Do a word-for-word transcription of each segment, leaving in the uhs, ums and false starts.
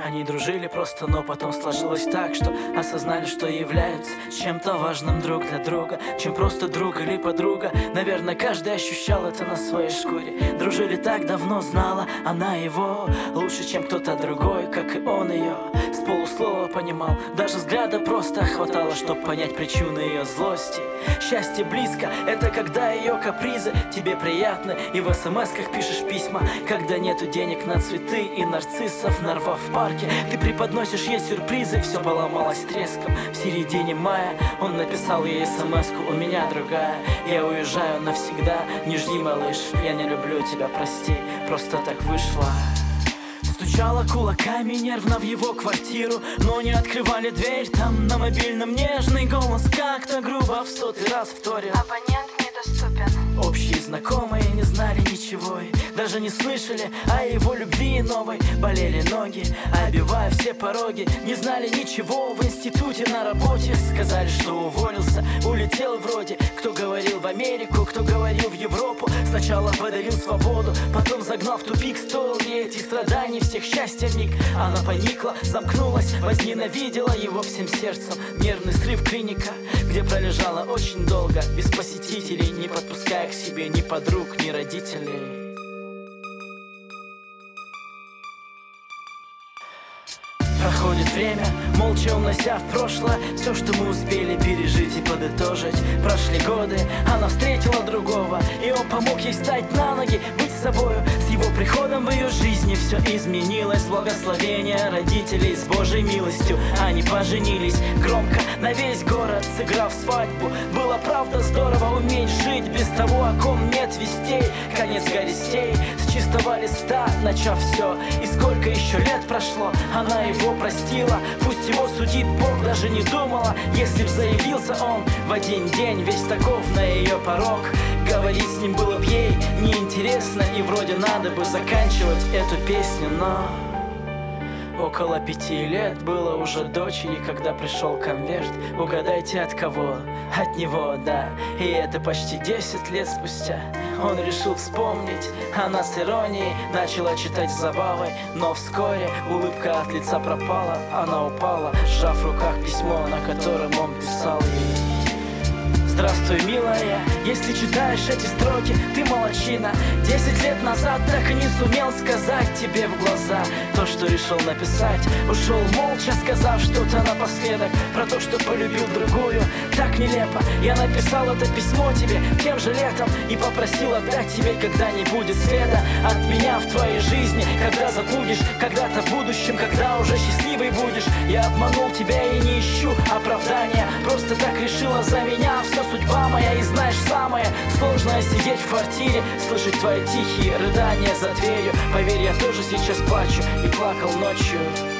Они дружили просто, но потом сложилось так, что осознали, что являются чем-то важным друг для друга, чем просто друг или подруга. Наверное, каждый ощущал это на своей шкуре. Дружили так давно, знала она его лучше, чем кто-то другой, как и он ее. С полуслова понимал, даже взгляда просто хватало, чтобы понять причины ее злости. Счастье близко, это когда ее капризы тебе приятны, и в смс-ках пишешь письма, когда нету денег на цветы и нарциссов, нарвав в парке. Ты преподносишь ей сюрпризы, все поломалось треском. В середине мая он написал ей смс-ку: у меня другая, я уезжаю навсегда. Не жди, малыш, я не люблю тебя, прости, просто так вышло. Стучала кулаками нервно в его квартиру, но не открывали дверь. Там на мобильном нежный голос как-то грубо в сотый раз вторил: абонент недоступен. Общие знакомые не знали ничего и даже не слышали о его любви новой. Болели ноги, обивая все пороги. Не знали ничего в институте, на работе. Сказали, что уволился, улетел вроде. Кто говорил в Америку, кто говорил в Европу. Сначала подарил свободу, потом загнал в тупик. Стоил ей этих страданий, всех счастья миг. Она поникла, замкнулась, возненавидела его всем сердцем. Нервный срыв, клиника, где пролежала очень долго, без посетителей, не подпуская к себе ни подруг, ни родителей. Проходит время, молча унося в прошлое все, что мы успели пережить и подытожить. Прошли годы, она встретила другого, и он помог ей встать на ноги, быть собою. С его приходом в ее жизни все изменилось. Благословение родителей с Божьей милостью. Они поженились громко на весь город, сыграв свадьбу. Было правда здорово уметь жить без того, о ком нет вестей. Конец горестей, с чистого листа начав все. И сколько еще лет прошло, она его простила. Пусть его судит Бог, даже не думала, если б заявился он в один день весь таков на ее порог. Говорить с ним было б ей неинтересно, и вроде надо бы заканчивать эту песню, но около пяти лет было уже дочери, когда пришел конверт. Угадайте, от кого? От него, да. И это почти десять лет спустя. Он решил вспомнить, она с иронией начала читать с забавой. Но вскоре улыбка от лица пропала. Она упала, сжав в руках письмо, на котором он писал ей: здравствуй, милая, если читаешь эти строки, ты молодчина. Десять лет назад так и не сумел сказать тебе в глаза то, что решил написать. Ушел молча, сказав что-то напоследок про то, что полюбил другую. Так нелепо, я написал это письмо тебе тем же летом и попросил отдать тебе, когда не будет следа от меня в твоей жизни. Когда забудешь, когда-то в будущем, когда уже счастливый будешь. Я обманул тебя и не ищу оправдания, просто так решила за меня. Все судьба моя, и знаешь, самое сложное сидеть в квартире, слышать твои тихие рыдания за дверью. Поверь, я тоже сейчас плачу и плакал ночью.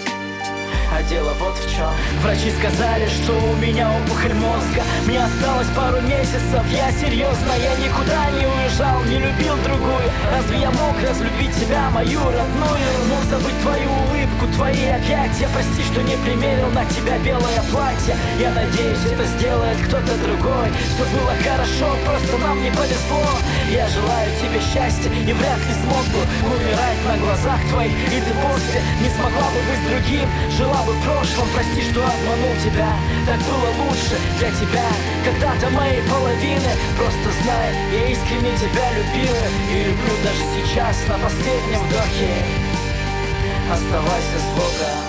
А дело вот в чем. Врачи сказали, что у меня опухоль мозга. Мне осталось пару месяцев, я серьезно. Я никуда не уезжал, не любил другую. Разве я мог разлюбить тебя, мою родную? Мог забыть твою улыбку, твои объятия. Прости, что не примерил на тебя белое платье. Я надеюсь, это сделает кто-то другой. Все было хорошо, просто нам не повезло. Я желаю тебе счастья и вряд ли смог бы умирать на глазах твоих. И ты после не смогла бы быть с другим. Жила бы в прошлом, прости, что обманул тебя. Так было лучше для тебя, когда-то моей половины. Просто знай, я искренне тебя любила и люблю даже сейчас, на последнем вдохе. Оставайся с Богом.